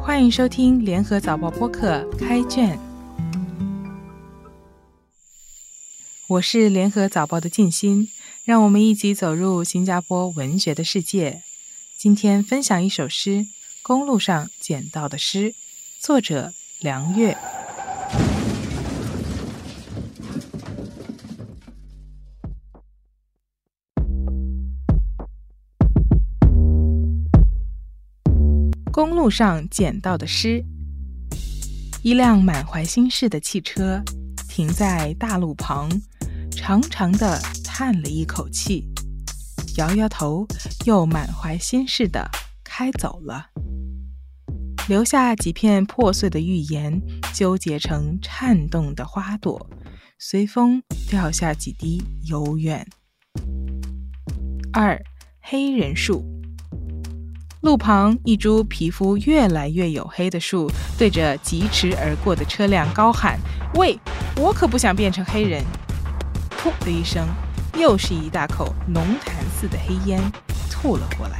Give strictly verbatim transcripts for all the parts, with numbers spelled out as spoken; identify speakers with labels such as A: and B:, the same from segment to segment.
A: 欢迎收听联合早报播客开卷，我是联合早报的静心，让我们一起走入新加坡文学的世界。今天分享一首诗《公路上捡到的诗》，作者梁月。公路上捡到的诗。一辆满怀心事的汽车停在大路旁，长长的叹了一口气，摇摇头，又满怀心事的开走了，留下几片破碎的寓言纠结成颤动的花朵，随风掉下几滴幽怨。二，黑人树。路旁一株皮肤越来越黝黑的树对着疾驰而过的车辆高喊：喂，我可不想变成黑人！噗的一声，又是一大口浓痰似的黑烟吐了过来。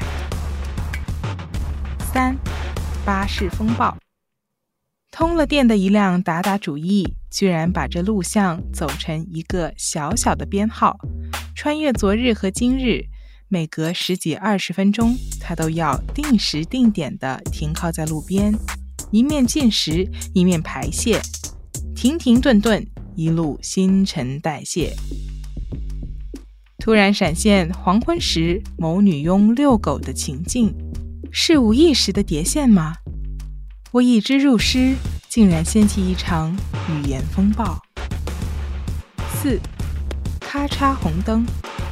A: 三，巴士风暴。通了电的一辆达达主义居然把这路向走成一个小小的编号，穿越昨日和今日，每隔十几二十分钟，他都要定时定点地停靠在路边，一面进食，一面排泄，停停顿顿，一路新陈代谢。突然闪现黄昏时某女佣遛狗的情境，是无意识的叠现吗？我已知入诗，竟然掀起一场语言风暴。四，咔嚓红灯。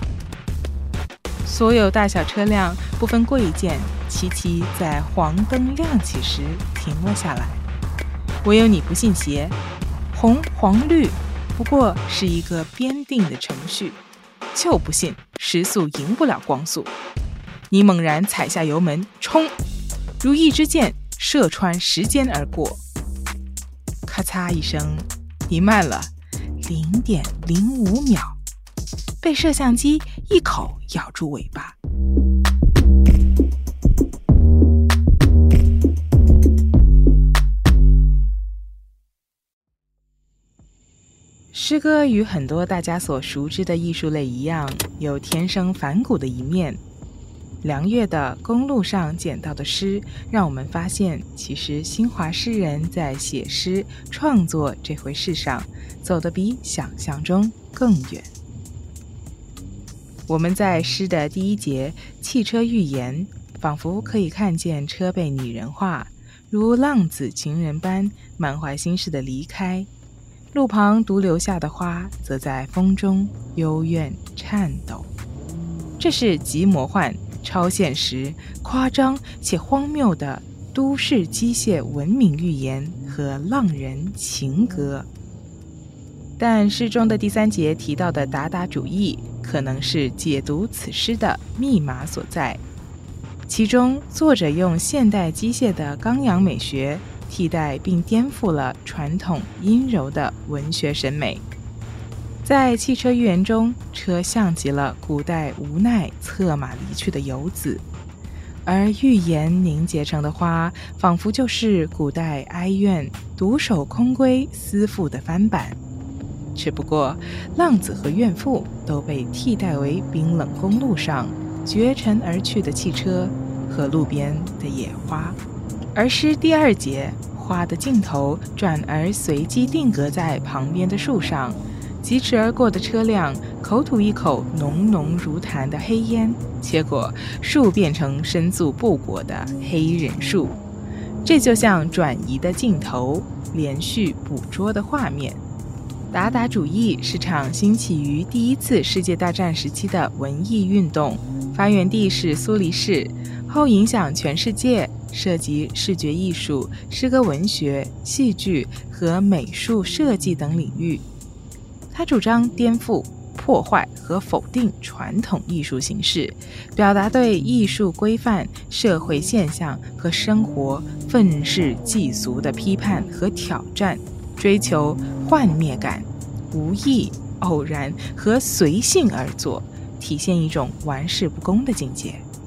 A: 所有大小车辆不分贵贱，齐齐在黄灯亮起时停了下来。唯有你不信邪，红黄绿不过是一个编定的程序，就不信时速赢不了光速。你猛然踩下油门冲，如一支箭射穿时间而过。咔嚓一声，你慢了 零点零五秒，被摄像机一口咬住尾巴。诗歌与很多大家所熟知的艺术类一样，有天生反骨的一面。梁月的《公路上捡到的诗》让我们发现，其实新华诗人在写诗创作这回事上走得比想象中更远。我们在诗的第一节汽车寓言，仿佛可以看见车被拟人化，如浪子情人般满怀心事的离开，路旁独留下的花则在风中幽怨颤抖。这是极魔幻、超现实、夸张且荒谬的都市机械文明寓言和浪人情歌。但诗中的第三节提到的达达主义可能是解读此诗的密码所在，其中作者用现代机械的刚阳美学替代并颠覆了传统阴柔的文学审美。在汽车寓言中，车像极了古代无奈策马离去的游子，而寓言凝结成的花仿佛就是古代哀怨独守空闺思妇的翻版，只不过浪子和怨妇都被替代为冰冷公路上绝尘而去的汽车和路边的野花。而诗第二节，花的尽头转而随机定格在旁边的树上，疾驰而过的车辆口吐一口浓浓如痰的黑烟，结果树变成申诉不果的黑人树。这就像转移的镜头，连续捕捉的画面。达达主义是场兴起于第一次世界大战时期的文艺运动，发源地是苏黎世，后影响全世界，涉及视觉艺术、诗歌文学、戏剧和美术设计等领域。他主张颠覆、破坏和否定传统艺术形式，表达对艺术规范、社会现象和生活愤世嫉俗的批判和挑战，追求幻灭感、无意、偶然和随性而作，体现一种玩世不恭的境界。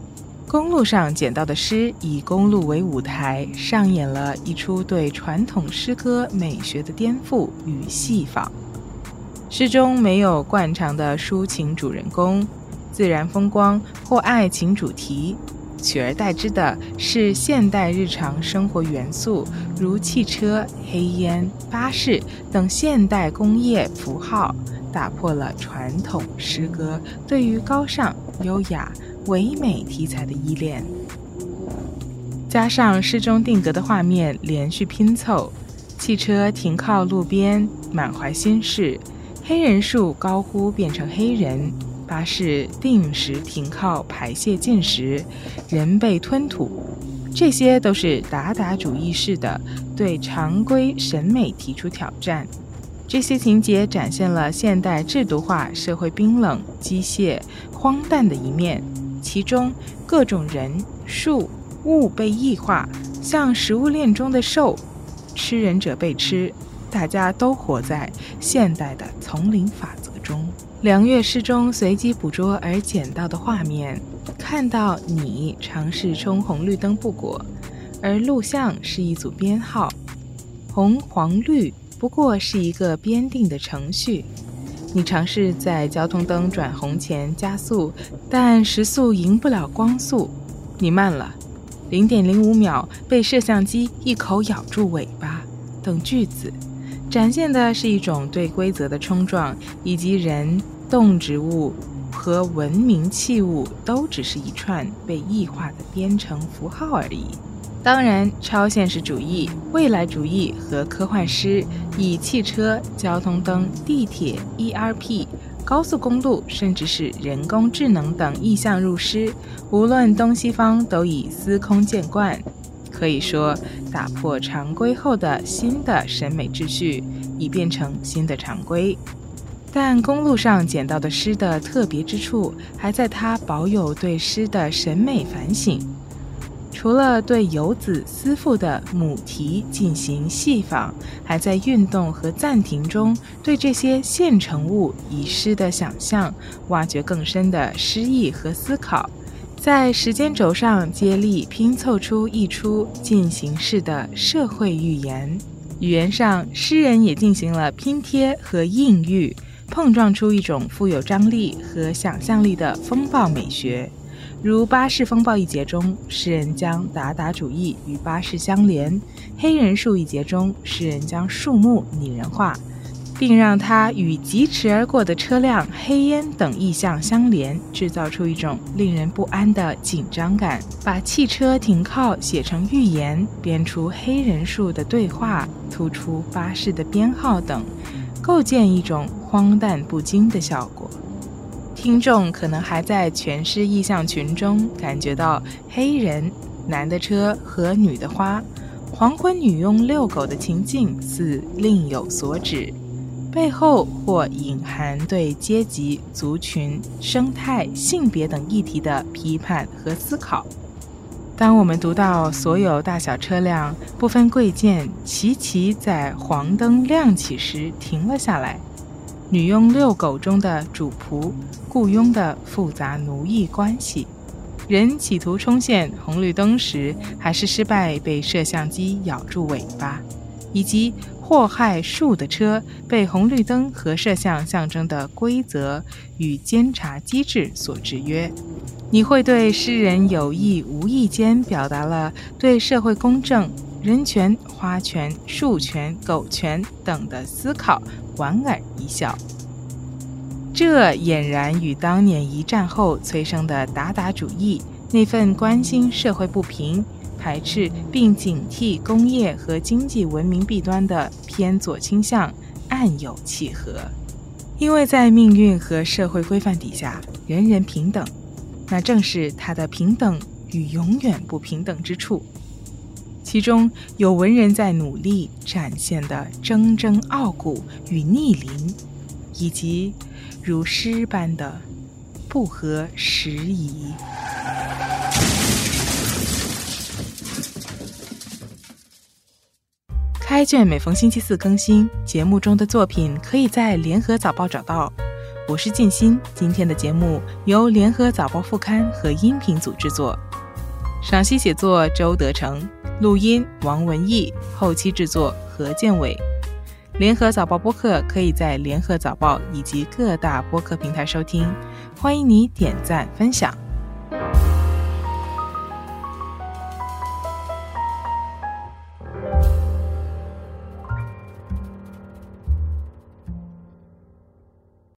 A: 公路上捡到的诗以公路为舞台，上演了一出对传统诗歌美学的颠覆与戏仿。诗中没有惯常的抒情主人公、自然风光或爱情主题，取而代之的是现代日常生活元素，如汽车、黑烟、巴士等现代工业符号，打破了传统诗歌对于高尚、优雅、唯美题材的依恋。加上诗中定格的画面连续拼凑，汽车停靠路边，满怀心事；黑人树高呼变成黑人，巴士定时停靠排泄进食，人被吞吐。这些都是达达主义式的对常规审美提出挑战。这些情节展现了现代制度化社会冰冷、机械、荒诞的一面，其中各种人、树、物被异化，像食物链中的兽，吃人者被吃，大家都活在现代的丛林法则中。两月诗中随机捕捉而捡到的画面，看到你尝试冲红绿灯不果，而录像是一组编号，红黄绿不过是一个编定的程序。你尝试在交通灯转红前加速，但时速赢不了光速，你慢了 零点零五秒，被摄像机一口咬住尾巴等句子，展现的是一种对规则的冲撞，以及人、动植物和文明器物都只是一串被异化的编程符号而已。当然，超现实主义、未来主义和科幻诗以汽车、交通灯、地铁、E R P、高速公路，甚至是人工智能等意象入诗，无论东西方都已司空见惯。可以说，打破常规后的新的审美秩序已变成新的常规。但公路上捡到的诗的特别之处，还在它保有对诗的审美反省。除了对游子思妇的母题进行戏仿，还在运动和暂停中对这些现成物以诗的想象挖掘更深的诗意和思考，在时间轴上接力拼凑出一出进行式的社会寓言。语言上，诗人也进行了拼贴和印喻，碰撞出一种富有张力和想象力的风暴美学。如巴士风暴一节中，诗人将达达主义与巴士相连；黑人树一节中，诗人将树木拟人化，并让它与疾驰而过的车辆、黑烟等意象相连，制造出一种令人不安的紧张感。把汽车停靠写成寓言，编出黑人树的对话，突出巴士的编号等，构建一种荒诞不经的效果。听众可能还在全诗意象群中感觉到黑人、男的车和女的花，黄昏女佣遛狗的情境似另有所指，背后或隐含对阶级、族群、生态、性别等议题的批判和思考。当我们读到所有大小车辆不分贵贱齐齐在黄灯亮起时停了下来，女佣遛狗中的主仆、雇佣的复杂奴役关系，人企图冲线红绿灯时还是失败被摄像机咬住尾巴，以及祸害树的车被红绿灯和摄像象征的规则与监察机制所制约。你会对诗人有意无意间表达了对社会公正、人权、花权、树权、狗权等的思考莞尔一笑。这俨然与当年一战后催生的达达主义那份关心社会不平、排斥并警惕工业和经济文明弊端的偏左倾向暗有契合。因为在命运和社会规范底下，人人平等，那正是它的平等与永远不平等之处。其中有文人在努力展现的铮铮傲骨与逆鳞，以及如诗般的不合时宜。开卷每逢星期四更新，节目中的作品可以在联合早报找到。我是静心，今天的节目由联合早报副刊和音频组制作。 赏析写作周德成，录音王文义，后期制作何建伟。联合早报播客可以在联合早报以及各大播客平台收听，欢迎你点赞分享。